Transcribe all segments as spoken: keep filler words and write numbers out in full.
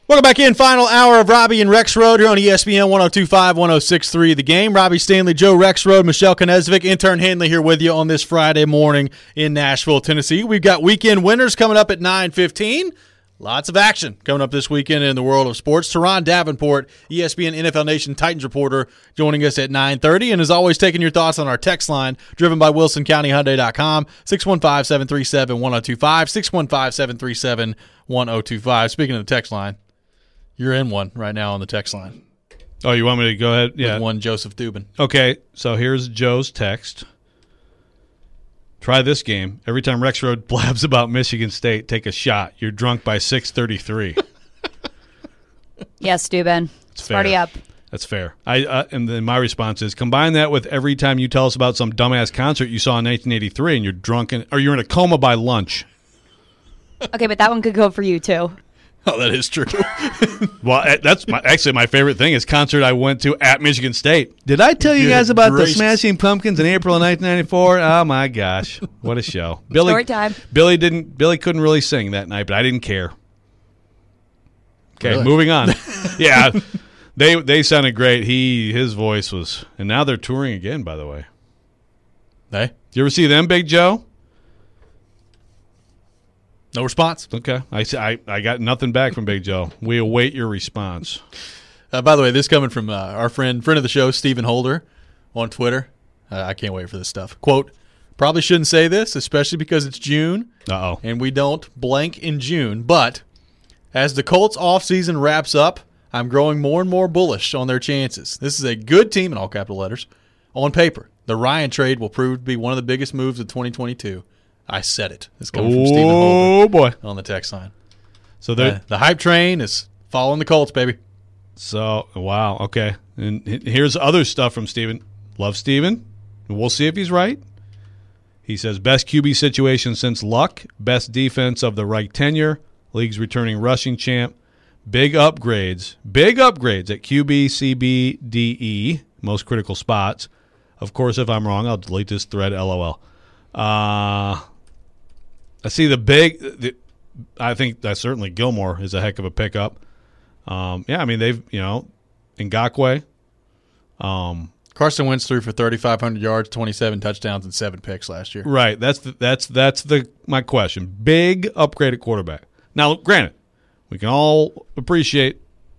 Welcome back in. Final hour of Robbie and Rex Road here on E S P N one oh two point five, one oh six point three The Game. Robbie Stanley, Joe Rex Road, Michelle Knezvik, intern Hanley here with you on this Friday morning in Nashville, Tennessee. We've got weekend winners coming up at nine fifteen. Lots of action coming up this weekend in the world of sports. Teron Davenport, E S P N N F L Nation Titans reporter, joining us at nine thirty. And as always, taking your thoughts on our text line, driven by Wilson County Hyundai dot com, six one five, seven three seven, one oh two five, six one five, seven three seven, one oh two five. Speaking of the text line, you're in one right now on the text line. Oh, you want me to go ahead? Yeah. With one Joseph Dubin. Okay, so here's Joe's text. Try this game. Every time Rex Road blabs about Michigan State, take a shot. You're drunk by six thirty-three. Yes, Dubin. It's fair. Party up. That's fair. I uh, and then my response is, combine that with every time you tell us about some dumbass concert you saw in nineteen eighty-three and you're drunk in, or you're in a coma by lunch. Okay, but that one could go for you, too. Oh, that is true. Well, that's my, actually my favorite thing is concert I went to at Michigan State. Did I tell you guys about gracious. the Smashing Pumpkins in April of nineteen ninety-four? Oh my gosh, what a show! Billy, Story time. Billy didn't. Billy couldn't really sing that night, but I didn't care. Okay, Really? moving on. Yeah, they they sounded great. He his voice was, and now they're touring again. By the way, Hey, you ever see them, Big Joe? no response. Okay, I s- I I got nothing back from Big Joe. We await your response. Uh, by the way, this coming from uh, our friend, friend of the show, Stephen Holder, on Twitter. Uh, I can't wait for this stuff. Quote, probably shouldn't say this, especially because it's June, Uh oh. and we don't blank in June. But as the Colts offseason wraps up, I'm growing more and more bullish on their chances. This is a good team, in all capital letters, on paper. The Ryan trade will prove to be one of the biggest moves of twenty twenty-two. I said it. It's coming from Stephen Oh Holder boy. on the text line. So they're Uh, the hype train is following the Colts, baby. So, wow, okay. And h- here's other stuff from Steven. Love Steven. We'll see if he's right. He says, best Q B situation since Luck, best defense of the Reich tenure, league's returning rushing champ, big upgrades, big upgrades at Q B, C B, D, E, most critical spots. Of course, if I'm wrong, I'll delete this thread, LOL. Uh, I see the big, the, I think that certainly Gilmore is a heck of a pickup. Um, yeah, I mean, they've, you know, Ngakoue. Um, Carson Wentz threw for thirty-five hundred yards, twenty-seven touchdowns, and seven picks last year. right. That's the, that's that's the my question. Big upgrade at quarterback. Now, granted, we can all appreciate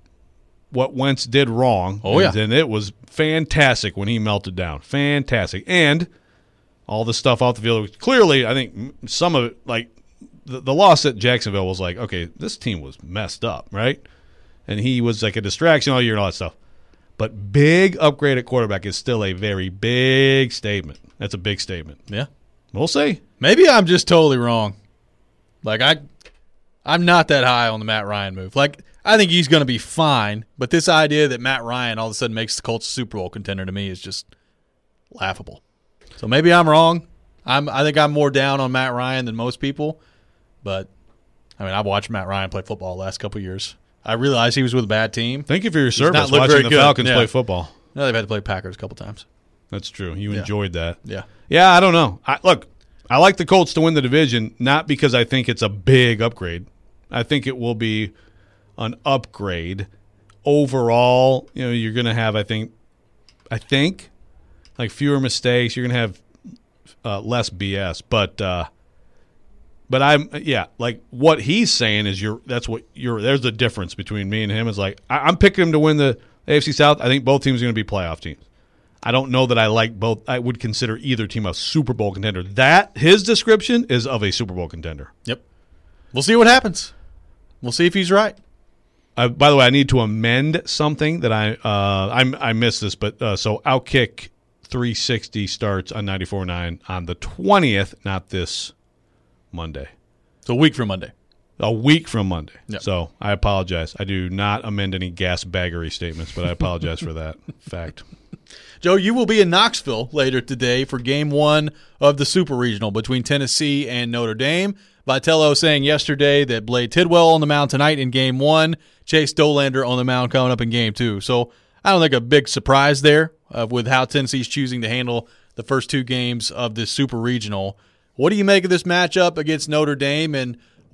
what Wentz did wrong. Oh, yeah. And, and it was fantastic when he melted down. Fantastic. And all the stuff off the field. Clearly, I think some of it, like the, the loss at Jacksonville was like, okay, this team was messed up, right? And he was like a distraction all year and all that stuff. But big upgrade at quarterback is still a very big statement. That's a big statement. Yeah. We'll see. Maybe I'm just totally wrong. Like, I, I'm not that high on the Matt Ryan move. Like, I think he's going to be fine, but this idea that Matt Ryan all of a sudden makes the Colts a Super Bowl contender to me is just laughable. So maybe I'm wrong. I'm, I think I'm more down on Matt Ryan than most people. But, I mean, I've watched Matt Ryan play football the last couple of years. I realized he was with a bad team. Thank you for your not service looked watching very the good. Falcons Yeah. play football. No, they've had to play Packers a couple times. That's true. You Yeah. enjoyed that. Yeah. Yeah, I don't know. I, look, I like the Colts to win the division, not because I think it's a big upgrade. I think it will be an upgrade. Overall, you know, you're going to have, I think, I think, like fewer mistakes. You're going to have uh, less B S. But, uh, but I'm, yeah, like what he's saying is you're, that's what you're, there's the difference between me and him is like, I, I'm picking him to win the A F C South. I think both teams are going to be playoff teams. I don't know that I like both. I would consider either team a Super Bowl contender. That, his description is of a Super Bowl contender. Yep. We'll see what happens. We'll see if he's right. Uh, by the way, I need to amend something that I uh, I, I missed this, but uh, so Outkick three sixty starts on ninety-four point nine on the twentieth, not this Monday. So a week from Monday. A week from Monday. Yep. So I apologize. I do not amend any gas baggery statements, but I apologize for that fact. Joe, you will be in Knoxville later today for game one of the Super Regional between Tennessee and Notre Dame. Vitello saying yesterday that Blade Tidwell on the mound tonight in game one, Chase Dolander on the mound coming up in game two. So I don't think a big surprise there uh, with how Tennessee's choosing to handle the first two games of this Super Regional. What do you make of this matchup against Notre Dame, and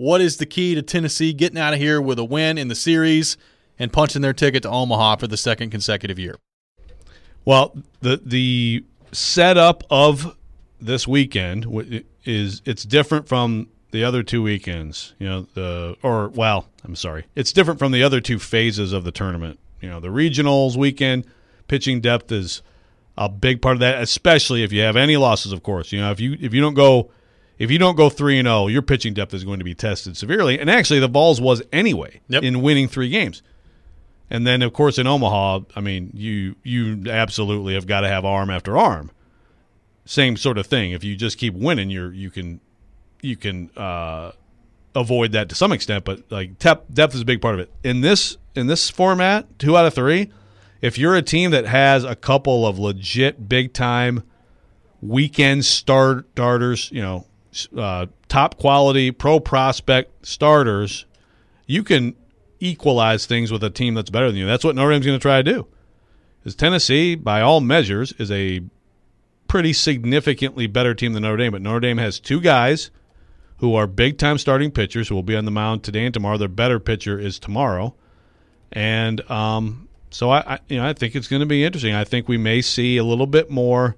what is the key to Tennessee getting out of here with a win in the series and punching their ticket to Omaha for the second consecutive year? Well, the the setup of this weekend is it's different from the other two weekends. You know, the or well, I'm sorry, it's different from the other two phases of the tournament. You know, the regionals weekend, pitching depth is a big part of that, especially if you have any losses. Of course, you know if you if you don't go if you don't go three and zero, your pitching depth is going to be tested severely. And actually, the Vols was anyway yep. in winning three games. And then, of course, in Omaha, I mean, you you absolutely have got to have arm after arm. Same sort of thing. If you just keep winning, you're you can you can uh, avoid that to some extent. But like tep- depth is a big part of it. In this in this format, two out of three. If you're a team that has a couple of legit big time weekend start starters, you know, uh, top quality pro prospect starters, you can equalize things with a team that's better than you. That's what Notre Dame's going to try to do. Because Tennessee, by all measures, is a pretty significantly better team than Notre Dame. But Notre Dame has two guys who are big-time starting pitchers who will be on the mound today and tomorrow. Their better pitcher is tomorrow. And um, so I, I, you know, I think it's going to be interesting. I think we may see a little bit more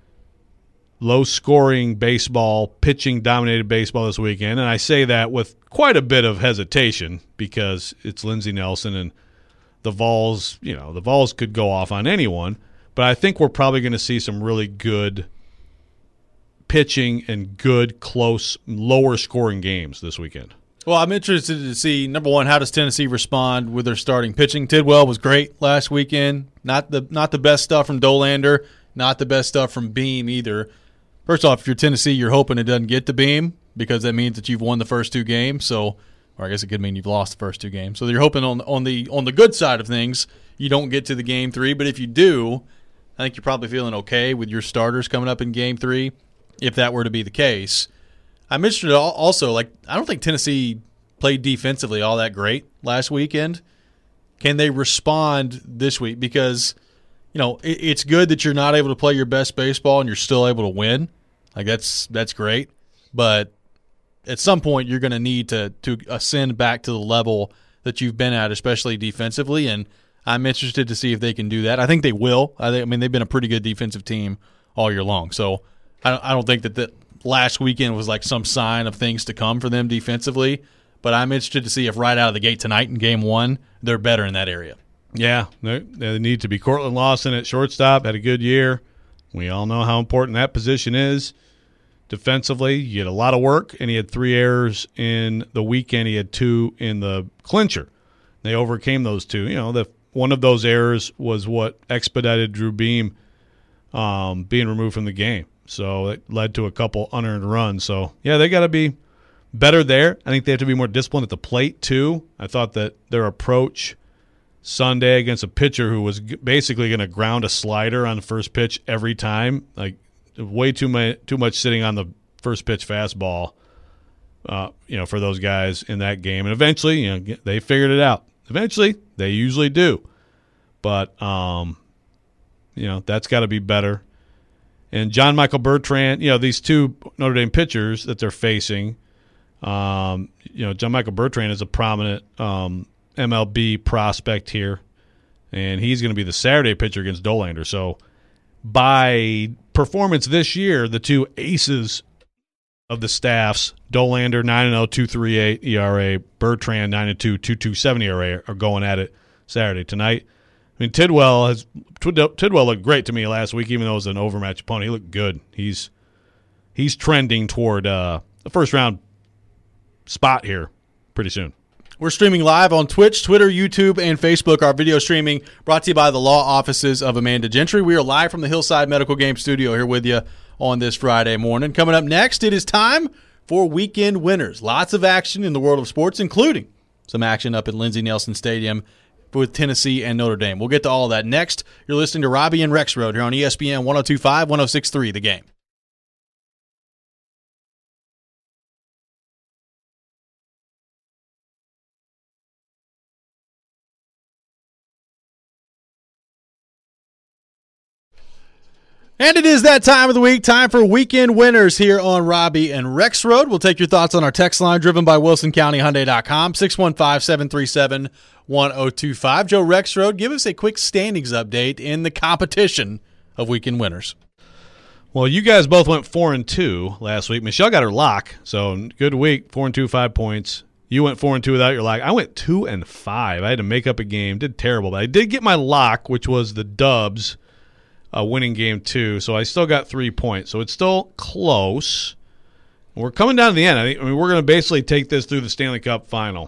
low-scoring baseball, pitching-dominated baseball this weekend. And I say that with quite a bit of hesitation because it's Lindsey Nelson and the Vols, you know, the Vols could go off on anyone. But I think we're probably going to see some really good pitching and good, close, lower-scoring games this weekend. Well, I'm interested to see, number one, how does Tennessee respond with their starting pitching? Tidwell was great last weekend. Not the not the best stuff from Dolander, not the best stuff from Beam either. First off, if you're Tennessee, you're hoping it doesn't get to Beam because that means that you've won the first two games. So, or I guess it could mean you've lost the first two games. So you're hoping on on the on the good side of things, you don't get to the game three. But if you do, I think you're probably feeling okay with your starters coming up in game three, if that were to be the case. I'm interested also, like, I don't think Tennessee played defensively all that great last weekend. Can they respond this week? Because, you know, it, it's good that you're not able to play your best baseball and you're still able to win. Like, that's that's great. But at some point, you're going to need to to ascend back to the level that you've been at, especially defensively. And I'm interested to see if they can do that. I think they will. I, think, I mean, they've been a pretty good defensive team all year long. So I don't, I don't think that the last weekend was like some sign of things to come for them defensively. But I'm interested to see if right out of the gate tonight in game one, they're better in that area. Yeah, they need to be. Cortland Lawson at shortstop had a good year. We all know how important that position is. Defensively, you get a lot of work, and he had three errors in the weekend. He had two in the clincher. They overcame those two. You know, the one of those errors was what expedited Drew Beam um, being removed from the game. So it led to a couple unearned runs. So, yeah, they got to be better there. I think they have to be more disciplined at the plate, too. I thought that their approach Sunday against a pitcher who was basically going to ground a slider on the first pitch every time, like way too much, too much sitting on the first pitch fastball, uh, you know, for those guys in that game. And eventually, you know, they figured it out. Eventually, they usually do. But, um, you know, that's got to be better. And John Michael Bertrand, you know, these two Notre Dame pitchers that they're facing, um, you know, John Michael Bertrand is a prominent um, M L B prospect here, and he's going to be the Saturday pitcher against Dolander. So by performance this year, the two aces of the staffs, Dolander nine and oh, two point three eight E R A, Bertrand nine and two, two point two seven E R A are going at it Saturday tonight. I mean, Tidwell has Tidwell looked great to me last week, even though it was an overmatched opponent. He looked good. He's he's trending toward uh, the first round spot here pretty soon. We're streaming live on Twitch, Twitter, YouTube, and Facebook. Our video streaming brought to you by the law offices of Amanda Gentry. We are live from the Hillside Medical Game Studio here with you on this Friday morning. Coming up next, it is time for Weekend Winners. Lots of action in the world of sports, including some action up at Lindsey Nelson Stadium with Tennessee and Notre Dame. We'll get to all of that next. You're listening to Robbie and Rexroad here on E S P N one oh two point five, one oh six point three, The Game. And it is that time of the week, time for weekend winners here on Robbie and Rex Road. We'll take your thoughts on our text line driven by Wilson County Hyundai dot com, six one five, seven three seven, one oh two five. Joe Rex Road, give us a quick standings update in the competition of weekend winners. Well, you guys both went four and two last week. Michelle got her lock, so good week, four and two, five points. You went four and two without your lock. I went two and five. I had to make up a game. Did terrible, but I did get my lock, which was the Dubs uh, winning game two. So I still got three points. So it's still close. We're coming down to the end. I, think, I mean, we're going to basically take this through the Stanley Cup final.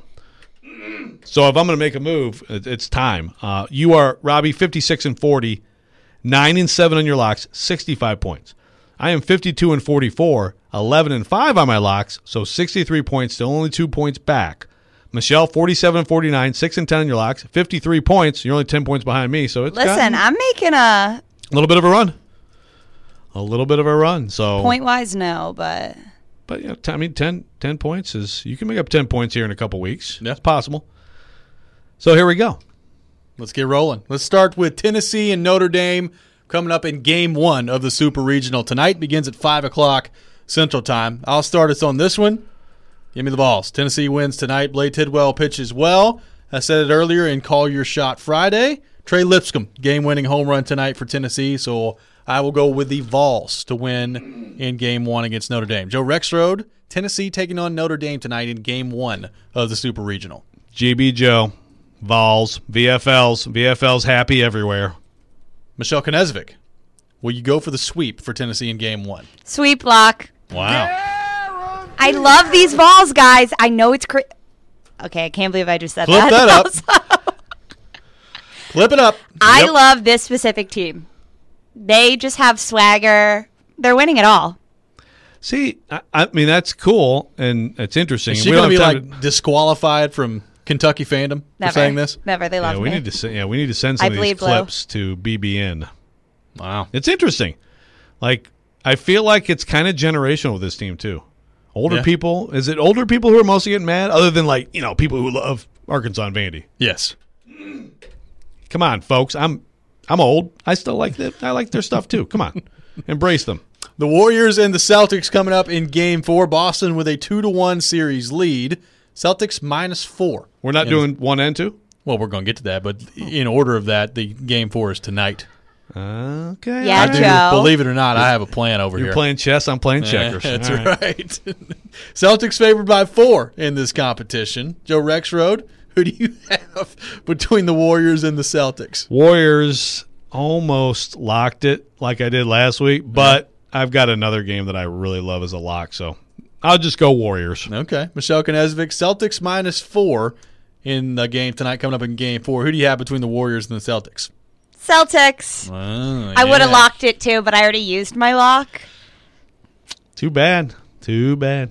So if I'm going to make a move, it, it's time. Uh, you are Robbie, fifty-six and forty, nine and seven on your locks, sixty-five points. I am fifty-two and forty-four, eleven and five on my locks, so sixty-three points, still only two points back. Michelle, forty-seven and forty-nine, six and ten on your locks, fifty-three points. You're only ten points behind me, so it's Listen, I'm making a a little bit of a run. A little bit of a run. So point-wise, no, but but yeah, I mean, ten, ten points is you can make up ten points here in a couple weeks. Yeah. It's possible. So here we go. Let's get rolling. Let's start with Tennessee and Notre Dame. Coming up in game one of the Super Regional tonight. Begins at five o'clock Central Time. I'll start us on this one. Give me the balls. Tennessee wins tonight. Blake Tidwell pitches well. I said it earlier in Call Your Shot Friday. Trey Lipscomb, game-winning home run tonight for Tennessee, so I will go with the Vols to win in game one against Notre Dame. Joe Rexroad, Tennessee taking on Notre Dame tonight in game one of the Super Regional. G B Joe, Vols, V F Ls. V F Ls happy everywhere. Michelle Konezvik, will you go for the sweep for Tennessee in game one? sweep lock. Wow. I love these balls, guys. I know it's cra- okay. I can't believe I just said Flip that. that up. Flip it up. I Yep. love this specific team. They just have swagger. They're winning it all. See, I, I mean, that's cool, and it's interesting. Is she We going to don't be have like time disqualified from Kentucky fandom Never. for saying this? Never. They love yeah, we me. need to se- yeah, we need to send some I of these bleed blue. clips to B B N. Wow. It's interesting. Like, I feel like it's kind of generational with this team too. Older Yeah. people, is it older people who are mostly getting mad, other than like you know people who love Arkansas and Vandy? Yes. Come on, folks. I'm I'm old. I still like that. I like their stuff too. Come on, embrace them. The Warriors and the Celtics coming up in game four. Boston with a two to one series lead. Celtics minus four. We're not And- doing one and two. Well, we're going to get to that, but in order of that, the game four is tonight. Okay. Yeah, I do, Joe. believe it or not, I have a plan over You're here. playing chess. I'm playing Yeah, checkers. that's All right. right. Celtics favored by four in this competition. Joe Rexroad, who do you have between the Warriors and the Celtics? Warriors almost locked it like I did last week, but I've got another game that I really love as a lock, so I'll just go Warriors. Okay. Michelle Konezvik, Celtics minus four in the game tonight, coming up in game four. Who do you have between the Warriors and the Celtics? Celtics. Oh, I would have yeah. locked it too, but I already used my lock. Too bad. Too bad.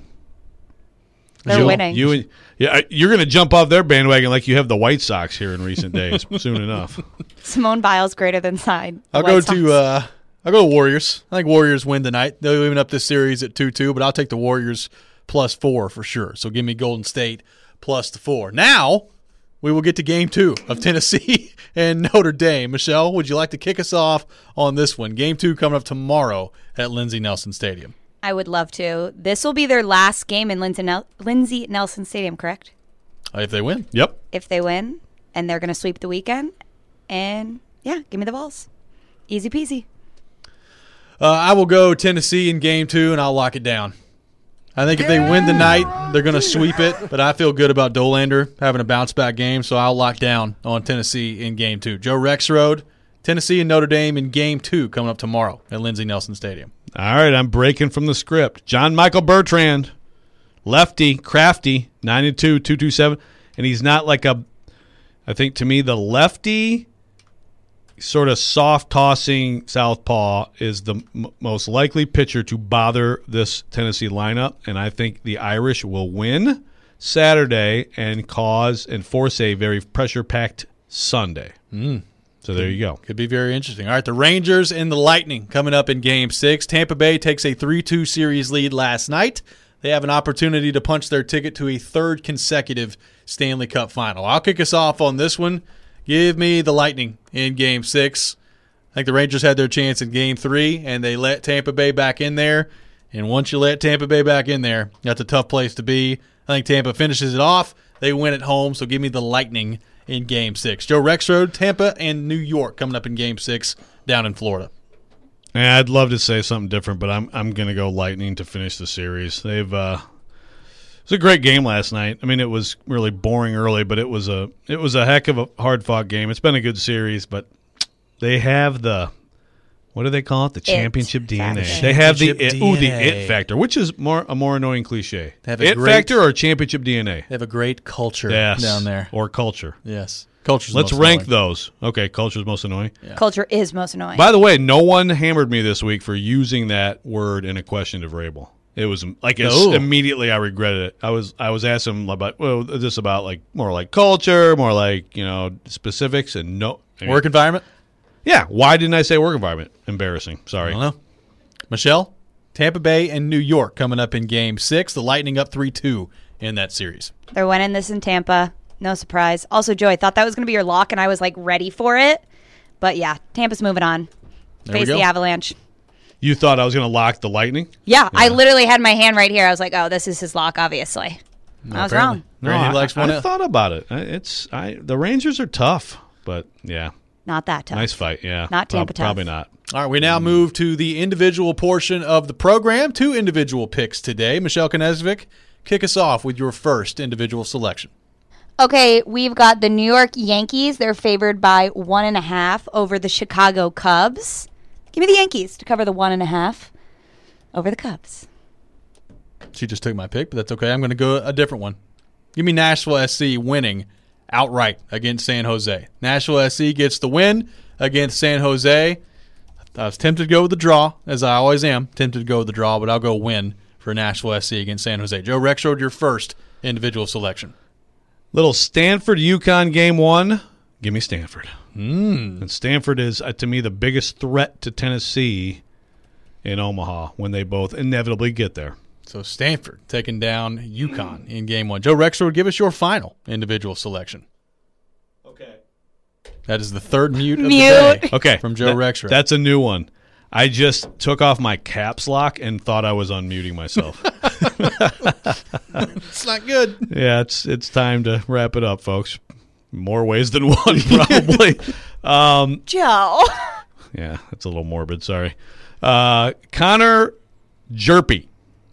They're you, winning. You and yeah, you're going to jump off their bandwagon like you have the White Sox here in recent days. Soon enough. Simone Biles greater than side. I'll go to uh, I'll go Warriors. I think Warriors win tonight. They'll even up this series at two two, but I'll take the Warriors plus four for sure. So give me Golden State plus the four. Now we will get to game two of Tennessee and Notre Dame. Michelle, would you like to kick us off on this one? Game two coming up tomorrow at Lindsey Nelson Stadium. I would love to. This will be their last game in Lindsey, Nel- Lindsey Nelson Stadium, correct? Uh, if they win. Yep. If they win, and they're going to sweep the weekend, and yeah, give me the balls. Easy peasy. Uh, I will go Tennessee in game two, and I'll lock it down. I think if they win tonight, they're going to sweep it, but I feel good about Dolander having a bounce-back game, so I'll lock down on Tennessee in game two. Joe Rexroad, Tennessee and Notre Dame in game two coming up tomorrow at Lindsey Nelson Stadium. All right, I'm breaking from the script. John Michael Bertrand, lefty, crafty, nine and two, two two seven, and he's not like a. I think to me the lefty, sort of soft tossing southpaw is the m- most likely pitcher to bother this Tennessee lineup, and I think the Irish will win Saturday and cause and force a very pressure packed Sunday. Mm. So there you go. Could be very interesting. All right, the Rangers and the Lightning coming up in game six. Tampa Bay takes a three two series lead last night. They have an opportunity to punch their ticket to a third consecutive Stanley Cup final. I'll kick us off on this one. Give me the Lightning in game six. think the Rangers had their chance in game three, and they let Tampa Bay back in there. And once you let Tampa Bay back in there, that's a tough place to be. I think Tampa finishes it off. They win at home, so give me the Lightning in game six. Joe Rexrode, Tampa, and New York coming up in game six down in Florida. Yeah, I'd love to say something different, but I'm I'm going to go Lightning to finish the series. They've uh, it was a great game last night. I mean, it was really boring early, but it was a it was a heck of a hard-fought game. It's been a good series, but they have the what do they call it? The championship D N A. factor. They have the Championship it, ooh, the D N A. it factor, which is more a more annoying cliche. They have a It great- factor or championship D N A? They have a great culture Yes. down there. Or culture. Yes. Culture's Let's most rank annoying. those. Okay, culture's most annoying. Culture is most annoying. By the way, no one hammered me this week for using that word in a question to Vrabel. It was like it's, No. immediately I regretted it. I was I was asking him about well, is this about like more like culture, more like you know specifics, and no I mean, Work environment? Yeah, why didn't I say work environment? Embarrassing. I Sorry. don't know. Michelle, Tampa Bay and New York coming up in game six. The Lightning up three two in that series. They're winning this in Tampa. No surprise. Also, Joe, I thought that was going to be your lock, and I was like ready for it. But yeah, Tampa's moving on. There we Face go. the Avalanche. You thought I was going to lock the Lightning? Yeah, I literally had my hand right here. I was like, oh, this is his lock, obviously. I was wrong. No, he I, likes I, one. I thought about it. I- It's I the Rangers are tough, but yeah, Not that tough. nice fight. Yeah, Not Tampa Prob- Probably tough. not. All right, we now move to the individual portion of the program. Two individual picks today. Michelle Konezvik, kick us off with your first individual selection. Okay, we've got the New York Yankees. They're favored by one and a half over the Chicago Cubs. Give me the Yankees to cover the one and a half over the Cubs. She just took my pick, but that's okay. I'm going to go a different one. Give me Nashville S C winning outright against San Jose. Nashville S C gets the win against San Jose. I was tempted to go with the draw, as I always am, tempted to go with the draw, but I'll go win for Nashville S C against San Jose. Joe Rexrode, your first individual selection. Little Stanford UConn game one. Give me Stanford. Mm. And Stanford is, uh, to me, the biggest threat to Tennessee in Omaha when they both inevitably get there. So Stanford taking down UConn in game one. Joe Rexrode, give us your final individual selection. Okay. That is the third mute of Mute. the day Okay. from Joe That- Rexrode. That's a new one. I just took off my caps lock and thought I was unmuting myself. It's not good. Yeah, it's it's time to wrap it up, folks. More ways than one, probably. um, Joe. yeah, that's a little morbid. Sorry. Uh, Connor Jerpy.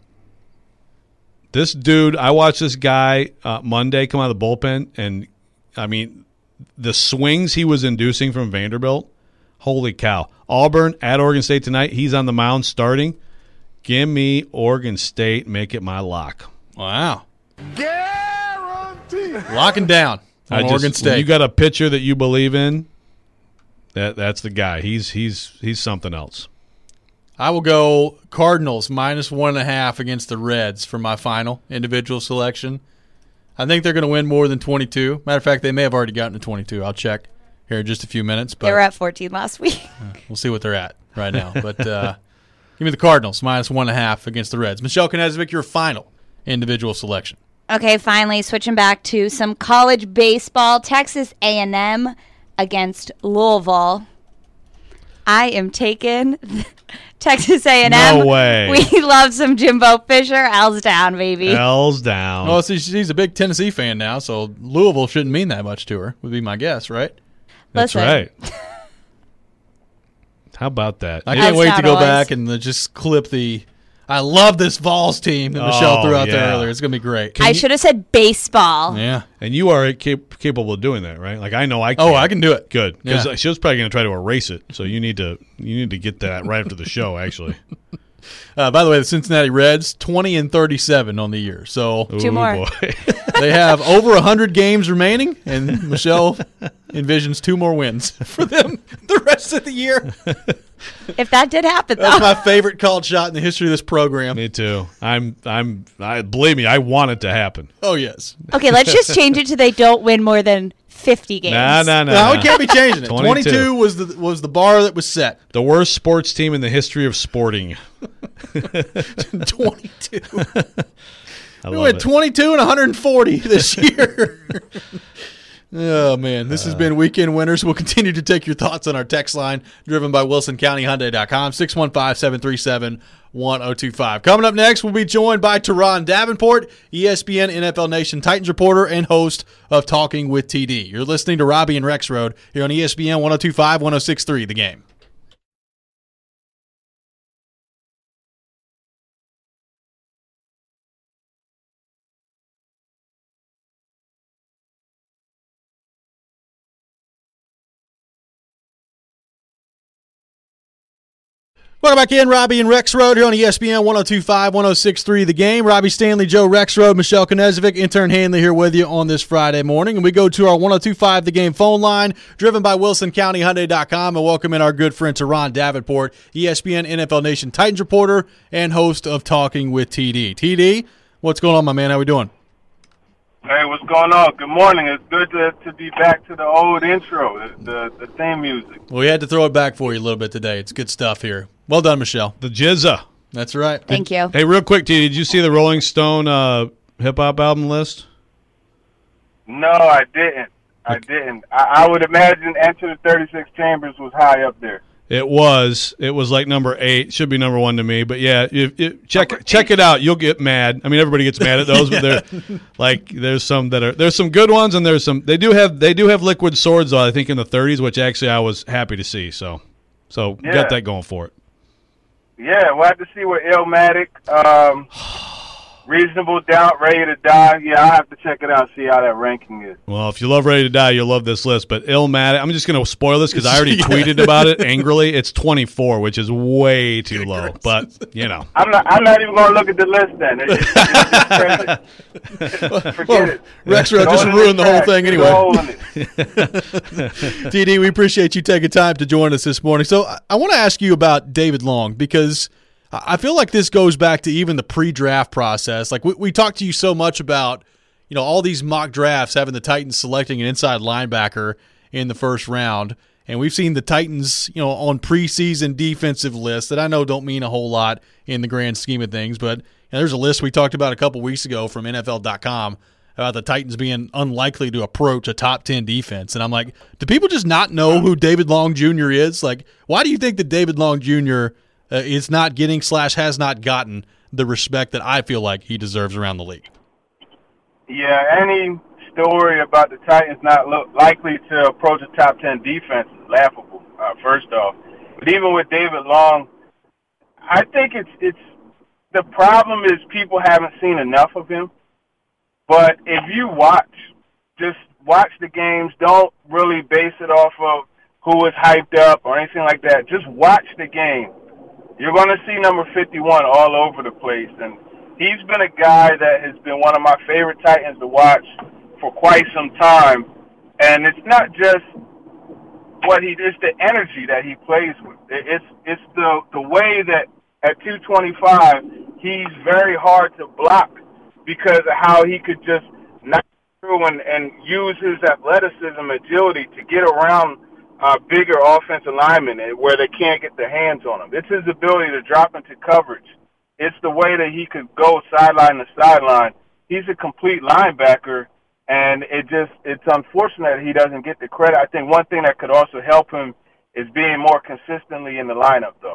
This dude, I watched this guy uh, Monday come out of the bullpen, and, I mean, the swings he was inducing from Vanderbilt, holy cow. Auburn at Oregon State tonight. He's on the mound starting. Give me Oregon State. Make it my lock. Wow. Guaranteed. Locking down on I just- Oregon when State. you got a pitcher that you believe in, that that's the guy. He's he's he's something else. I will go Cardinals minus one and a half against the Reds for my final individual selection. I think they're going to win more than twenty-two. Matter of fact, they may have already gotten to twenty-two. I'll check here in just a few minutes. But They were at fourteen last week. we'll see what they're at right now. But uh, give me the Cardinals minus one and a half against the Reds. Michelle Konezvik, your final individual selection. Okay, finally switching back to some college baseball. Texas A and M against Louisville. I am taking Texas A and M. No way. We love some Jimbo Fisher. L's down, baby. L's down. Oh, see, she's a big Tennessee fan now, so Louisville shouldn't mean that much to her, would be my guess, right? That's Listen. right. How about that? I It- can't That's wait not to go always. back and uh, just clip the I love this Vols team that Michelle Oh, threw out there yeah. earlier. It's going to be great. I should have said baseball. Yeah. and you are cap- capable of doing that, right? Like I know I can. Oh, I can do it. Good, because Yeah. she was probably going to try to erase it. So you need to you need to get that right after the show. Actually, Uh, by the way, the Cincinnati Reds, twenty and thirty-seven on the year. So Two Ooh, more. boy. they have over one hundred games remaining, and Michelle envisions two more wins for them the rest of the year. If that did happen, That's though. my favorite called shot in the history of this program. Me too. I'm I'm. I believe me. I want it to happen. Oh, yes. Okay, let's just change it to they don't win more than fifty games. Nah, nah, nah. No, nah. we can't be changing it. twenty-two. twenty-two was the was the bar that was set. The worst sports team in the history of sporting. twenty-two. I We love went it. twenty-two and one hundred forty this year. Oh, man. This has been Weekend Winners. We'll continue to take your thoughts on our text line, driven by Wilson County Hyundai dot com, six one five, seven three seven, one oh two five. Coming up next, we'll be joined by Teron Davenport, E S P N N F L Nation Titans reporter and host of Talking with T D. You're listening to Robbie and Rexroad here on E S P N one oh two five, one oh six three, The Game. Welcome back in, Robbie and Rexroad here on E S P N one oh two five, one oh six three, The Game. Robbie Stanley, Joe Rexroad, Michelle Knezovic, intern Hanley here with you on this Friday morning. And we go to our one oh two five The Game phone line, driven by Wilson County Hyundai dot com, and welcome in our good friend Teron Davenport, E S P N N F L Nation Titans reporter and host of Talking with T D. T D, what's going on, my man? How we doing? Hey, what's going on? Good morning. It's good to, to be back to the old intro, the, the, the theme music. Well, we had to throw it back for you a little bit today. It's good stuff here. Well done, Michelle. The Jizza. That's right. Thank you. Hey, real quick, T, did you see the Rolling Stone uh, hip-hop album list? No, I didn't. I didn't. I, I would imagine Enter the thirty-six Chambers was high up there. It was. It was like number eight. Should be number one to me. But yeah, if, if, check check it out. You'll get mad. I mean, everybody gets mad at those, yeah. But they're like there's some that are there's some good ones, and there's some they do have they do have Liquid Swords though, I think in the thirties, which actually I was happy to see. So so yeah. Got that going for it. Yeah, we'll have to see what Illmatic, um, Reasonable Doubt, Ready to Die. Yeah, I'll have to check it out and see how that ranking is. Well, if you love Ready to Die, you'll love this list. But Illmatic, I'm just going to spoil this because I already yeah. tweeted about it angrily. It's twenty-four, which is way too low. But, you know. I'm not I'm not even going to look at the list then. It's, it's, it's Forget well, it. Rexroad just ruined the whole thing anyway. T D, we appreciate you taking time to join us this morning. So I, I want to ask you about David Long because – I feel like this goes back to even the pre-draft process. Like we, we talked to you so much about, you know, all these mock drafts having the Titans selecting an inside linebacker in the first round, and we've seen the Titans, you know, on preseason defensive lists that I know don't mean a whole lot in the grand scheme of things, but you know, there's a list we talked about a couple weeks ago from N F L dot com about the Titans being unlikely to approach a top ten defense, and I'm like, do people just not know who David Long Junior is? Like, why do you think that David Long Junior Uh, is not getting slash has not gotten the respect that I feel like he deserves around the league? Yeah, any story about the Titans not look likely to approach a top ten defense is laughable, uh, first off. But even with David Long, I think it's it's the problem is people haven't seen enough of him. But if you watch, just watch the games, don't really base it off of who is hyped up or anything like that. Just watch the game. You're going to see number fifty-one all over the place, and he's been a guy that has been one of my favorite Titans to watch for quite some time. And it's not just what he, it's the energy that he plays with. It's it's the the way that at two twenty-five he's very hard to block because of how he could just knock through and, and use his athleticism, agility to get around Uh, bigger offensive linemen where they can't get their hands on him. It's his ability to drop into coverage. It's the way that he could go sideline to sideline. He's a complete linebacker, and it just it's unfortunate that he doesn't get the credit. I think one thing that could also help him is being more consistently in the lineup, though.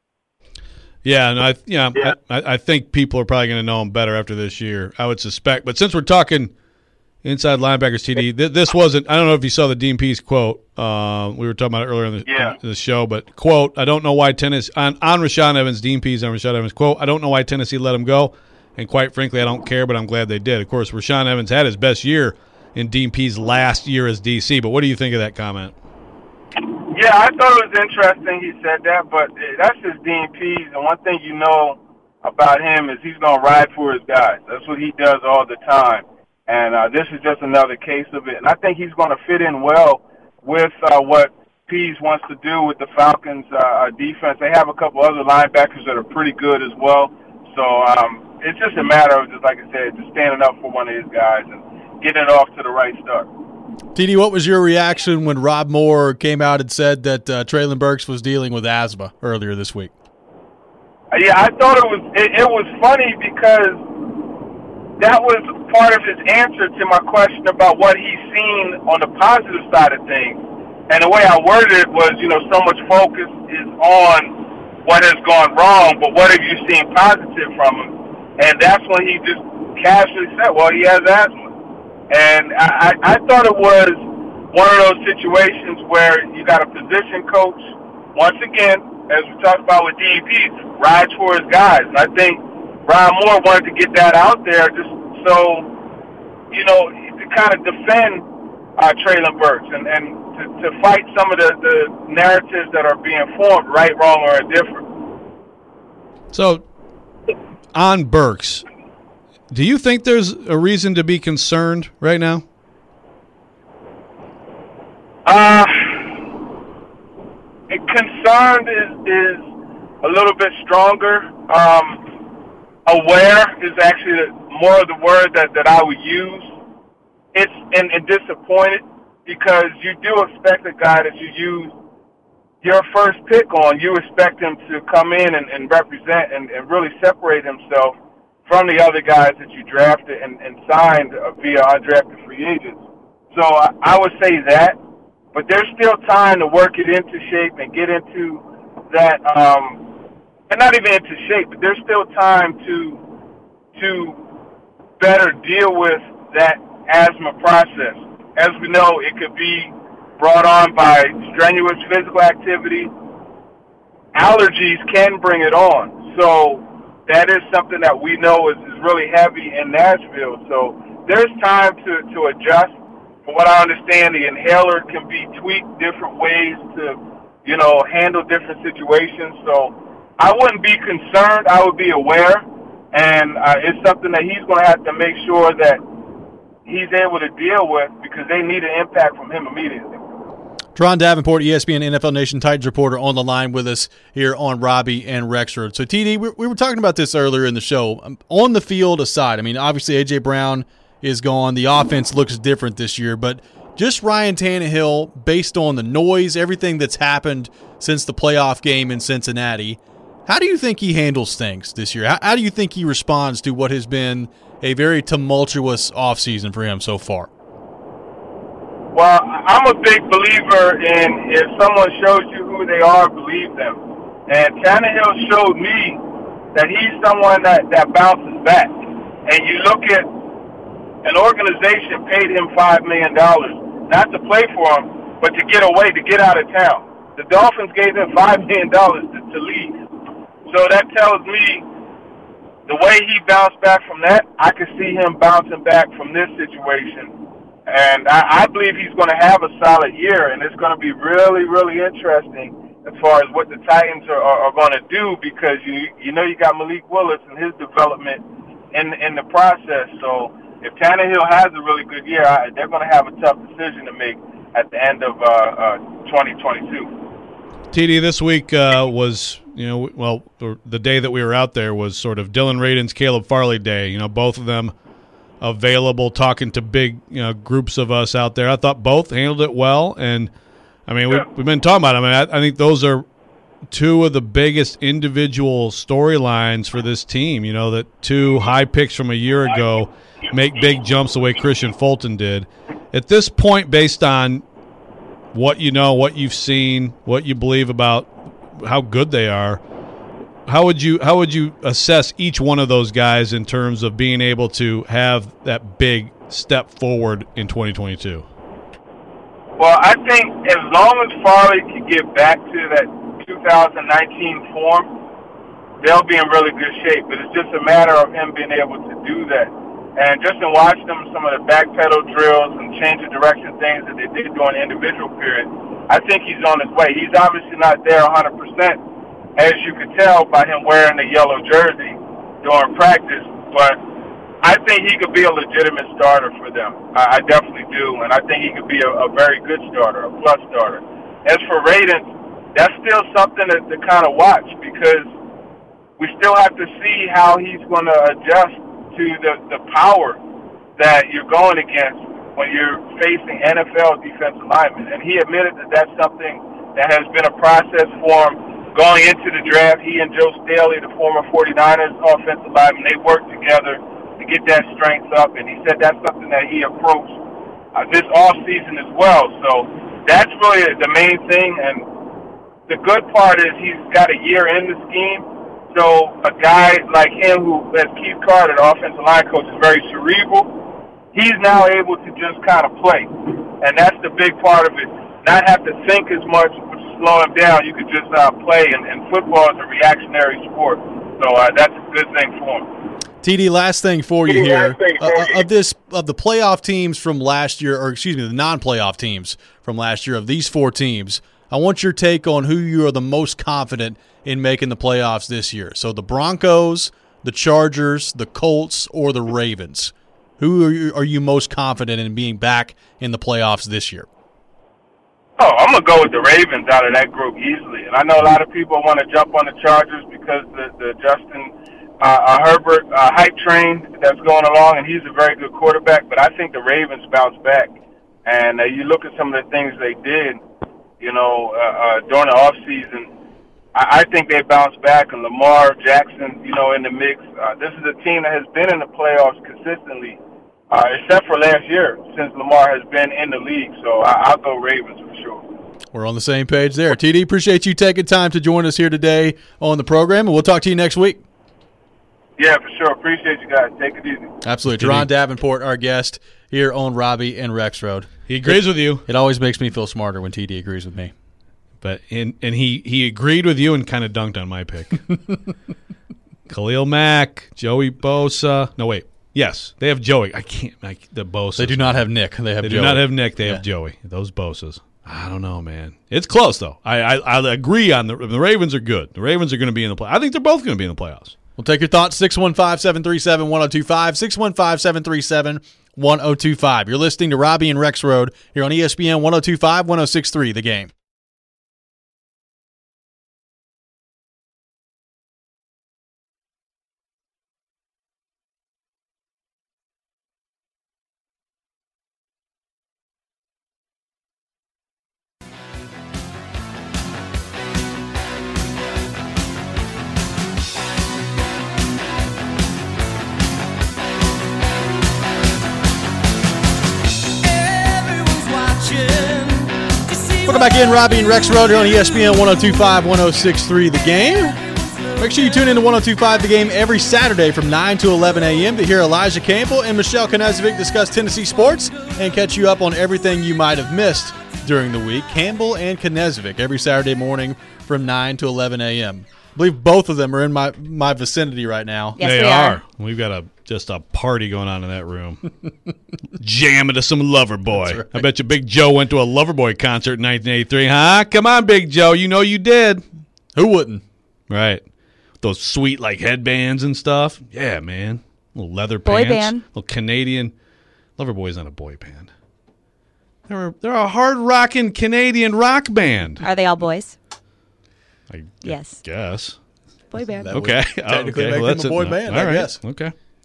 Yeah, and I yeah, yeah. I, I think people are probably going to know him better after this year, I would suspect. But since we're talking inside linebackers, T D, this wasn't – I don't know if you saw the Dean Pease quote. Uh, we were talking about it earlier in the, yeah. in the show. But, quote, I don't know why Tennessee – on, on Rashaan Evans, Dean Pease on Rashaan Evans, quote, I don't know why Tennessee let him go. And quite frankly, I don't care, but I'm glad they did. Of course, Rashaan Evans had his best year in Dean Pease's last year as D C. But what do you think of that comment? Yeah, I thought it was interesting he said that. But that's just Dean Pease. And one thing you know about him is he's going to ride for his guys. That's what he does all the time. And uh, this is just another case of it. And I think he's going to fit in well with uh, what Pease wants to do with the Falcons' uh, defense. They have a couple other linebackers that are pretty good as well. So um, it's just a matter of, just like I said, just standing up for one of his guys and getting it off to the right start. T D, what was your reaction when Rob Moore came out and said that uh, Traylon Burks was dealing with asthma earlier this week? Yeah, I thought it was it, it was funny because that was part of his answer to my question about what he's seen on the positive side of things. And the way I worded it was, you know, so much focus is on what has gone wrong, but what have you seen positive from him? And that's when he just casually said, well, he has asthma. And I, I thought it was one of those situations where you got a position coach, once again, as we talked about with D E P, rides for his guys. And I think Ryan Moore wanted to get that out there just so, you know, to kind of defend uh, Treylon Burks and, and to, to fight some of the, the narratives that are being formed, right, wrong, or indifferent. So, on Burks, do you think there's a reason to be concerned right now? Uh, concerned is, is a little bit stronger. Um, aware is actually more of the word that, that I would use. It's and, and disappointed because you do expect a guy that you use your first pick on, you expect him to come in and, and represent and, and really separate himself from the other guys that you drafted and, and signed via undrafted free agents. So I, I would say that, but there's still time to work it into shape and get into that, um, and not even into shape, but there's still time to to better deal with that asthma process. As we know, it could be brought on by strenuous physical activity. Allergies can bring it on. So that is something that we know is, is really heavy in Nashville. So there's time to, to adjust. From what I understand, the inhaler can be tweaked different ways to, you know, handle different situations. So I wouldn't be concerned. I would be aware. And uh, it's something that he's going to have to make sure that he's able to deal with because they need an impact from him immediately. Teron Davenport, E S P N N F L Nation Titans reporter, on the line with us here on Robbie and Rexrode. So, T D, we, we were talking about this earlier in the show. Um, on the field aside, I mean, obviously A J. Brown is gone. The offense looks different this year, but just Ryan Tannehill, based on the noise, everything that's happened since the playoff game in Cincinnati, how do you think he handles things this year? How, how do you think he responds to what has been a very tumultuous offseason for him so far? Well, I'm a big believer in if someone shows you who they are, believe them. And Tannehill showed me that he's someone that, that bounces back. And you look at an organization paid him five million dollars, not to play for him, but to get away, to get out of town. The Dolphins gave him five million dollars to, to leave. So that tells me the way he bounced back from that, I could see him bouncing back from this situation. And I, I believe he's going to have a solid year, and it's going to be really, really interesting as far as what the Titans are, are, are going to do because you you know you got Malik Willis and his development in in the process. So if Tannehill has a really good year, I, they're going to have a tough decision to make at the end of uh, uh, twenty twenty-two. T D, this week uh, was, you know, well, the day that we were out there was sort of Dylan Radin's Caleb Farley day. You know, both of them available, talking to big, you know, groups of us out there. I thought both handled it well, and I mean, we've, we've been talking about it. I mean, I, I think those are two of the biggest individual storylines for this team. You know, that two high picks from a year ago make big jumps the way Christian Fulton did. At this point, based on what you know, what you've seen, what you believe about how good they are, how would you how would you assess each one of those guys in terms of being able to have that big step forward in twenty twenty-two? Well, I think as long as Farley can get back to that two thousand nineteen form, they'll be in really good shape. But it's just a matter of him being able to do that. And just in watching them, some of the backpedal drills and change of direction things that they did during the individual period, I think he's on his way. He's obviously not there one hundred percent, as you could tell by him wearing the yellow jersey during practice. But I think he could be a legitimate starter for them. I, I definitely do. And I think he could be a, a very good starter, a plus starter. As for Radin, that's still something to, to kind of watch because we still have to see how he's going to adjust to the, the power that you're going against when you're facing N F L defensive linemen. And he admitted that that's something that has been a process for him going into the draft. He and Joe Staley, the former forty-niners offensive lineman, they worked together to get that strength up, and he said that's something that he approached uh, this off season as well. So that's really the main thing, and the good part is he's got a year in the scheme. So a guy like him, who, as Keith Carter, the offensive line coach, is very cerebral, he's now able to just kind of play. And that's the big part of it. Not have to think as much, which is slow him down. You could just uh, play, and, and football is a reactionary sport. So uh, that's a good thing for him. T D, last thing for you T D, here. thing for Uh, you. of this, of the playoff teams from last year, or excuse me, the non-playoff teams from last year, of these four teams, I want your take on who you are the most confident in making the playoffs this year. So the Broncos, the Chargers, the Colts, or the Ravens. Who are you, are you most confident in being back in the playoffs this year? Oh, I'm going to go with the Ravens out of that group easily. And I know a lot of people want to jump on the Chargers because the, the Justin uh, uh, Herbert uh, hype train that's going along, and he's a very good quarterback. But I think the Ravens bounce back. And uh, you look at some of the things they did, you know, uh, uh, during the offseason, I, I think they bounce back. And Lamar Jackson, you know, in the mix. Uh, this is a team that has been in the playoffs consistently, uh, except for last year, since Lamar has been in the league. So I, I'll go Ravens for sure. We're on the same page there. T D, appreciate you taking time to join us here today on the program, and we'll talk to you next week. Yeah, for sure. Appreciate you guys. Take it easy. Absolutely. Jerron Davenport, our guest here on Robbie and Rex Road. He agrees with you. It always makes me feel smarter when T D agrees with me. But in, and he, he agreed with you and kind of dunked on my pick. Khalil Mack, Joey Bosa. No, wait. Yes, they have Joey. I can't – the Bosa. They do not have Nick. They have They Joey. do not have Nick. They Yeah. have Joey. Those Bosas. I don't know, man. It's close, though. I I, I agree on the – the Ravens are good. The Ravens are going to be in the play. I think they're both going to be in the playoffs. We'll take your thoughts, six one five, seven three seven, one oh two five, six one five, seven three seven, one oh two five. You're listening to Robbie and Rex Road here on E S P N one oh two five, one oh six three, The Game. Welcome back in, Robbie and Rex Road here on E S P N one oh two five, one oh six three, The Game. Make sure you tune in to one oh two five The Game every Saturday from nine to eleven a.m. to hear Elijah Campbell and Michelle Knezovic discuss Tennessee sports and catch you up on everything you might have missed during the week. Campbell and Knezovic every Saturday morning from nine to eleven a.m. I believe both of them are in my, my vicinity right now. Yes, they we are. are. We've got a just a party going on in that room. Jamming to some Loverboy. Right. I bet you Big Joe went to a Loverboy concert in nineteen eighty-three, huh? Come on, Big Joe. You know you did. Who wouldn't? Right. Those sweet, like, headbands and stuff. Yeah, man. Little leather Boy pants. band. Little Canadian. Loverboy's not a boy band. They're, they're a hard-rocking Canadian rock band. Are they all boys? I Yes. guess. Boy band. That would Okay. technically okay. make well, them that's a boy it. band, All I right. guess. Okay.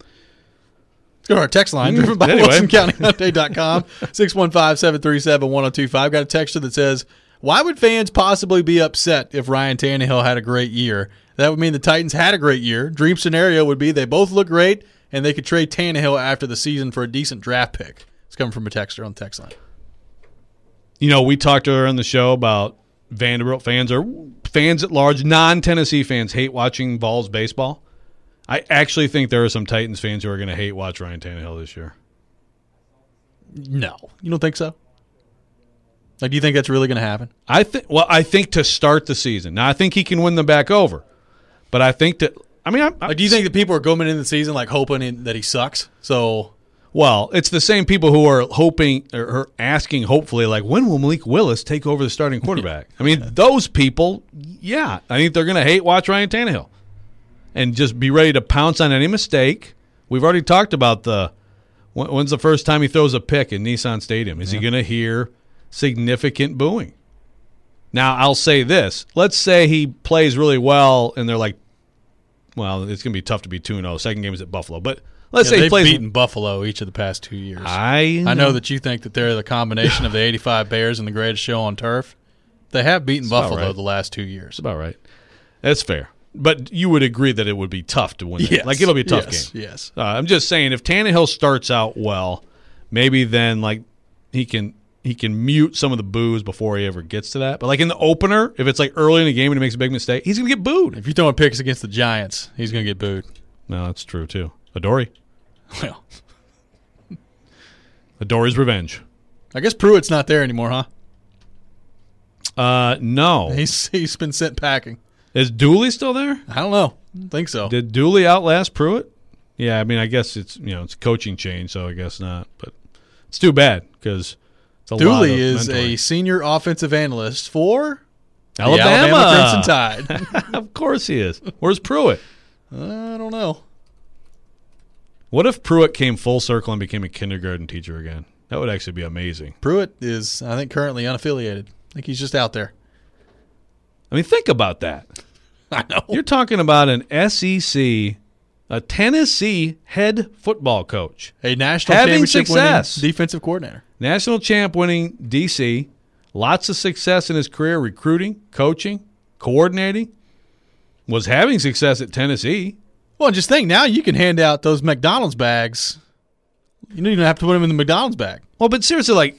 Let's go to our text line, driven by Anyway. Wilson County Hyundai dot com, six one five, seven three seven, one oh two five. Got a texter that says, why would fans possibly be upset if Ryan Tannehill had a great year? That would mean the Titans had a great year. Dream scenario would be they both look great, and they could trade Tannehill after the season for a decent draft pick. It's coming from a texter on the text line. You know, we talked earlier on the show about Vanderbilt fans or fans at large, non-Tennessee fans hate watching Vols baseball. I actually think there are some Titans fans who are going to hate watch Ryan Tannehill this year. No. You don't think so? Like, do you think that's really going to happen? I think. Well, I think to start the season. Now, I think he can win them back over, but I think that. I mean, I, I, Like, do you think that people are going into the season like hoping in, that he sucks? So, well, it's the same people who are hoping or, or asking, hopefully, like, when will Malik Willis take over the starting quarterback? I mean, those people, yeah, I think they're going to hate watch Ryan Tannehill and just be ready to pounce on any mistake. We've already talked about the when, when's the first time he throws a pick in Nissan Stadium? Is Yeah. he going to hear significant booing? Now, I'll say this. Let's say he plays really well and they're like, well, it's going to be tough to be two and oh. Second game is at Buffalo. But let's yeah, say he they've plays. beaten Buffalo each of the past two years. I I know that you think that they're the combination of the eighty-five Bears and the greatest show on turf. They have beaten That's about Buffalo right. the last two years. That's about right. That's fair. but you would agree that it would be tough to win. That. Yes. Like it'll be a tough yes. game. Yes. Uh, I'm just saying, if Tannehill starts out well, maybe then like he can he can mute some of the boos before he ever gets to that. But like in the opener, if it's like early in the game and he makes a big mistake, he's gonna get booed. If you're throwing picks against the Giants, he's going to get booed. No, that's true too. Adoree. Well, Adoree's revenge. I guess Pruitt's not there anymore, huh? Uh, no. He's he's been sent packing. Is Dooley still there? I don't know. I don't think so. Did Dooley outlast Pruitt? Yeah, I mean, I guess it's you know it's a coaching change, so I guess not. But it's too bad because it's a lot Dooley of is mentoring. a senior offensive analyst for Alabama. the Alabama Crimson Tide. Of course he is. Where's Pruitt? I don't know. What if Pruitt came full circle and became a kindergarten teacher again? That would actually be amazing. Pruitt is, I think, currently unaffiliated. I think he's just out there. I mean, think about that. I know. You're talking about an S E C, a Tennessee head football coach, A national Having championship success. winning defensive coordinator. national champ winning D C, lots of success in his career recruiting, coaching, coordinating, was having success at Tennessee. Well, just think now you can hand out those McDonald's bags. You don't even have to put them in the McDonald's bag, Well, but seriously, like,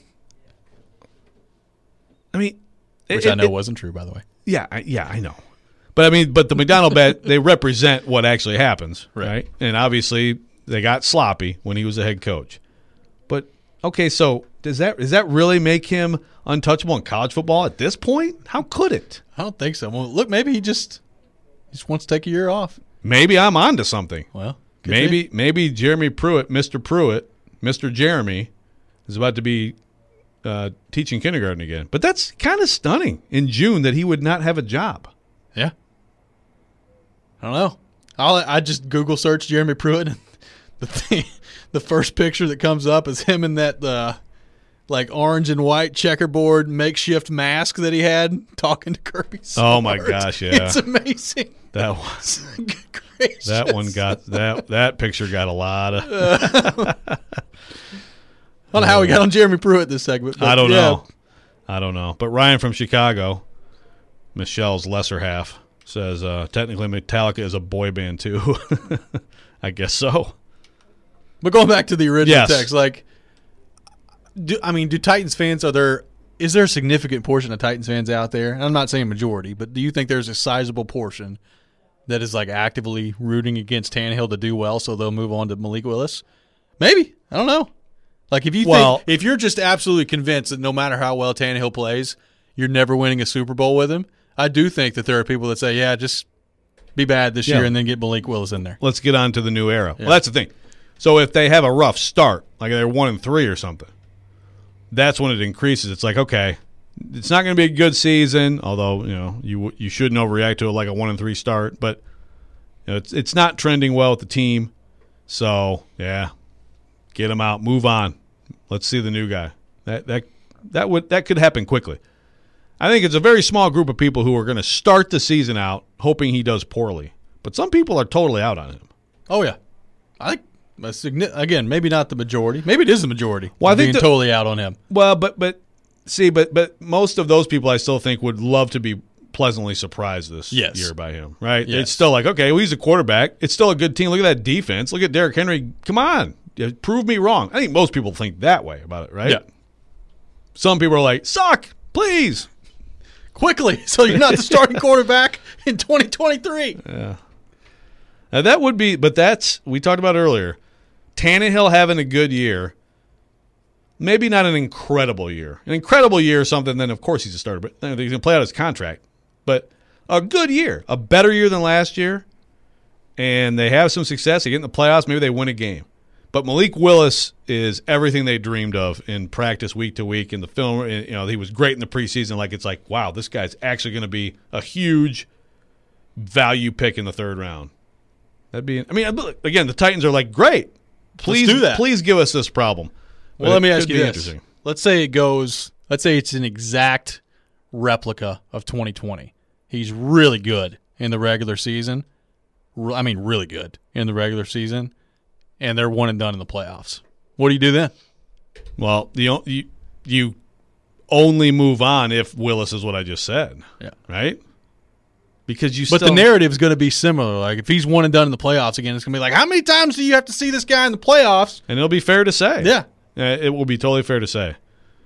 I mean, which it- I know it- wasn't true, by the way. Yeah, I, yeah, I know. But I mean, but the McDonald bet, they represent what actually happens, right. Right. And obviously, they got sloppy when he was the head coach. But okay, so does that does that really make him untouchable in college football at this point? How could it? I don't think so. Well, look, maybe he just he just wants to take a year off. Maybe I'm onto something. Well, could Maybe be. maybe Jeremy Pruitt, Mister Pruitt, Mister Jeremy, is about to be uh, teaching kindergarten again. But that's kind of stunning in June that he would not have a job. Yeah. I don't know. I'll, I just Google search Jeremy Pruitt, and the thing, the first picture that comes up is him in that uh, like orange and white checkerboard makeshift mask that he had talking to Kirby Smart. Oh my gosh, yeah. It's amazing. That was Gracious. that one got that that picture got a lot of. I don't know how we got on Jeremy Pruitt this segment. But I don't yeah. know. I don't know. But Ryan from Chicago, Michelle's lesser half, says uh, technically Metallica is a boy band too. I guess so. But going back to the original Yes. text, like, do I mean, do Titans fans, are there, is there a significant portion of Titans fans out there? And I'm not saying majority, but do you think there's a sizable portion that is like actively rooting against Tannehill to do well, so they'll move on to Malik Willis? Maybe. I don't know. Like, if you Well- think, if you're just absolutely convinced that no matter how well Tannehill plays, you're never winning a Super Bowl with him, I do think that there are people that say, yeah, just be bad this Yeah. year and then get Malik Willis in there. Let's get on to the new era. Well, that's the thing. So if they have a rough start, like they're one and three or something, that's when it increases. It's like, okay, it's not going to be a good season, although you know you you shouldn't overreact to it like a one and three start. But you know, it's it's not trending well with the team. So yeah, get him out, move on. Let's see the new guy. That that that would that could happen quickly. I think it's a very small group of people who are going to start the season out hoping he does poorly. But some people are totally out on him. Oh, yeah. I think, a signi- again, maybe not the majority. Maybe it is the majority. Well, I think being the- totally out on him. Well, but but see, but but most of those people I still think would love to be pleasantly surprised this Yes. year by him, right? Yes. It's still like, okay, well, he's a quarterback. It's still a good team. Look at that defense. Look at Derrick Henry. Come on. Yeah, prove me wrong. I think most people think that way about it, right? Yeah. Some people are like, suck, please. Quickly, so you're not the starting quarterback in twenty twenty-three. Now, that would be, but that's, we talked about earlier, Tannehill having a good year, maybe not an incredible year. An incredible year is something, then of course he's a starter, but he's going to play out his contract. But a good year, a better year than last year, and they have some success. They get in the playoffs, maybe they win a game. But Malik Willis is everything they dreamed of in practice week to week in the film. You know, he was great in the preseason. Like, it's like, wow, this guy's actually going to be a huge value pick in the third round. That'd be. I mean, again, the Titans are like, great. Please do that. Please give us this problem. Well, But let me it ask could you be this. interesting. Let's say it goes, let's say it's an exact replica of twenty twenty. He's really good in the regular season. Re- I mean, really good in the regular season. And they're one and done in the playoffs. What do you do then? Well, the, you you only move on if Willis is what I just said. Yeah. Right? because you But still, the narrative is going to be similar. Like if he's one and done in the playoffs again, it's going to be like, how many times do you have to see this guy in the playoffs? and it'll be fair to say. Yeah. Uh, it will be totally fair to say.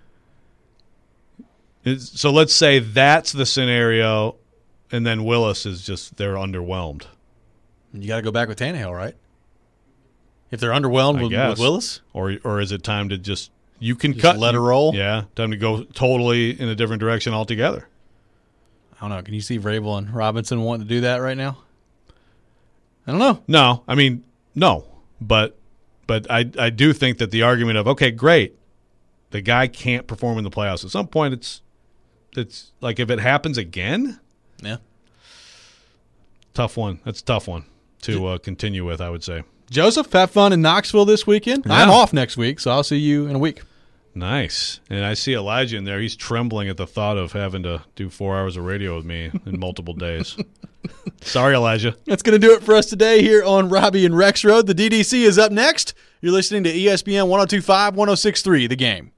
It's, so let's say that's the scenario, and then Willis is just they're underwhelmed. You got to go back with Tannehill, right? If they're underwhelmed I with, guess. with Willis, Or or is it time to just you can just cut let you- her roll. Yeah, time to go totally in a different direction altogether. I don't know. Can you see Vrabel and Robinson wanting to do that right now? I don't know. No, I mean no, but but I I do think that the argument of okay, great, the guy can't perform in the playoffs. At some point, it's it's like if it happens again, Yeah. tough one. That's a tough one to uh, continue with, I would say. Joseph, have fun in Knoxville this weekend. Yeah. I'm off next week, so I'll see you in a week. Nice. And I see Elijah in there. He's trembling at the thought of having to do four hours of radio with me in multiple days. Sorry, Elijah. That's going to do it for us today here on Robbie and Rex Road. The D D C is up next. You're listening to E S P N one oh two point five, one oh six point three, The Game.